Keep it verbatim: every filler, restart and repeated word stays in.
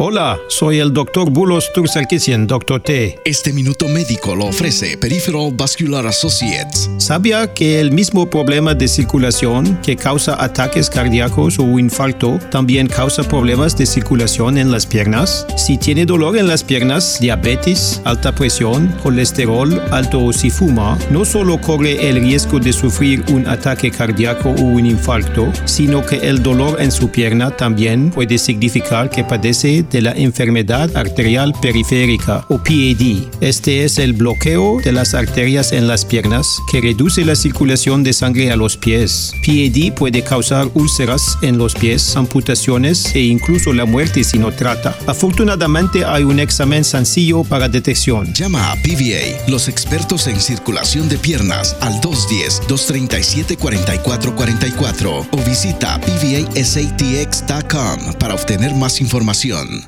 Hola, soy el doctor Bulos Tursarkisian, doctor T. Este minuto médico lo ofrece Peripheral Vascular Associates. ¿Sabía que el mismo problema de circulación que causa ataques cardíacos o infarto también causa problemas de circulación en las piernas? Si tiene dolor en las piernas, diabetes, alta presión, colesterol alto o si fuma, no solo corre el riesgo de sufrir un ataque cardíaco o un infarto, sino que el dolor en su pierna también puede significar que padece de la enfermedad arterial periférica o P A D. Este es el bloqueo de las arterias en las piernas que reduce la circulación de sangre a los pies. P A D puede causar úlceras en los pies, amputaciones e incluso la muerte si no trata. Afortunadamente hay un examen sencillo para detección. Llama a P V A, los expertos en circulación de piernas, al dos uno cero, dos tres siete, cuatro cuatro cuatro cuatro o visita p v a s a t x punto com para obtener más información.